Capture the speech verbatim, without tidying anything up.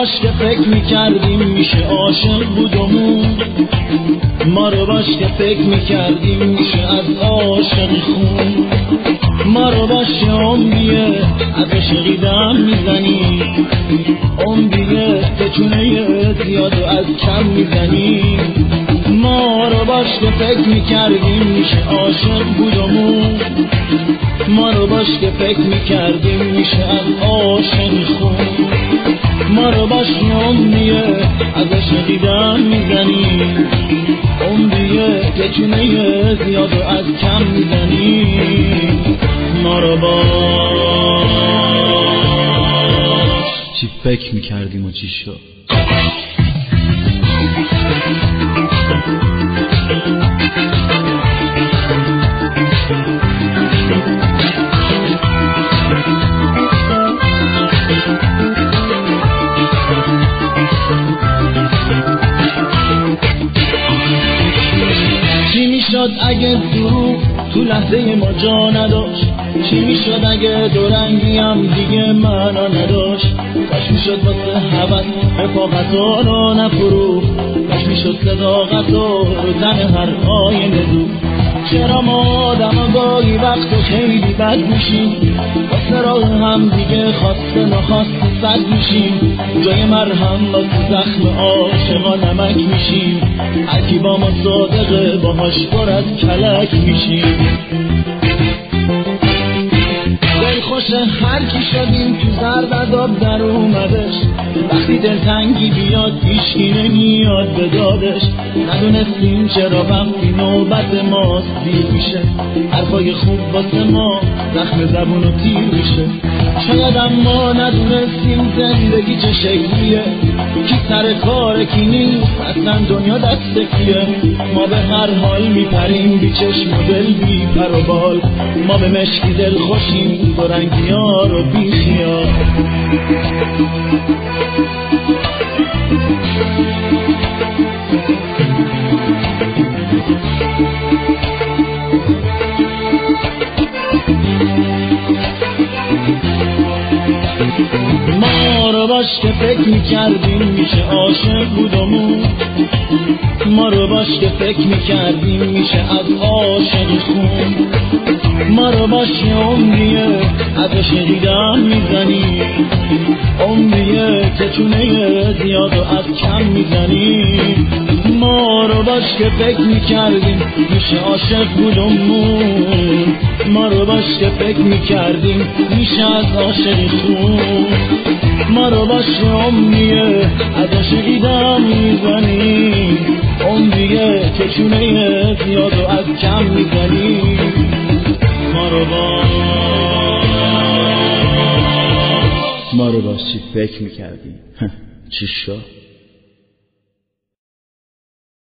باش که فکر میکردیم میشه عاشق بودمون، ما رو باش که فکر میکردیم میشه از عاشق خون، ما رو باش عمریه از عشقی دم میزنی، عمریه که چونه زیاد و از کم میزنی. ما رو باش که فکر میکردیم میشه عاشق بودمون، ما رو باش که فکر میکردیم میشه از عاشق خون، ما رو باش عمریه از عشقی دم میزنی، عمریه که چونه زیاد و از کم میزنی. ما رو باش چی فکر میکردیم و چی شد. چی میشد اگه دروغ تو لحظه ما جا نداشت، چی میشد اگه دورنگی هم دیگه معنا نداشت، کاش میشد واسه هوس رفاقتا رو نفروخت، کاش میشد صداقت و زن هر آینه دو. چرا ما آدم ها گاهی وقت خیلی بد میشیم، واسه راه هم دیگه خواسته نخواسته صد میشیم، جای مرهم واسه زخم عاشقا نمک میشیم، هرکی با ما صادقه باهاش پر از کلک میشیم. دلخوش هرکی شدیم تو زرد عذاب در اومدش، وقتی دلتنگی بیاد هیچکی نمیاد به دادش، ندونستیم چرا وقتی نوبت ماست دیر میشه، حرفای خوب واسه ما زخم زبون و تیر میشه. شاید اما ندونستیم زندگی چه شکلیه، کی سر کار کی نیست اصلا دنیا دست کیه. ما به هر حال میپریم بی چشم و دل بی پر و بال، ما به مشکی دل خوشیم دو رنگی ها رو بی خیال. ما رو باش که فکر میکردیم میشه عاشق بودمون، ما رو باش که فکر میکردیم میشه از عاشق خون، ما رو باش عمریه از عشقی دم میزنی، عمریه که چونه زیاد و از کم میزنی. ما رو باش که فکر میکردیم میشه عاشق بودمون، ما رو باش که فکر میکردیم میشه از عاشق خون، ما رو باش عمریه از عشقی دم میزنی، عمریه که چونه زیاد و از کم میزنی. ما رو باش ما رو باش چی فکر میکردیم چی شد.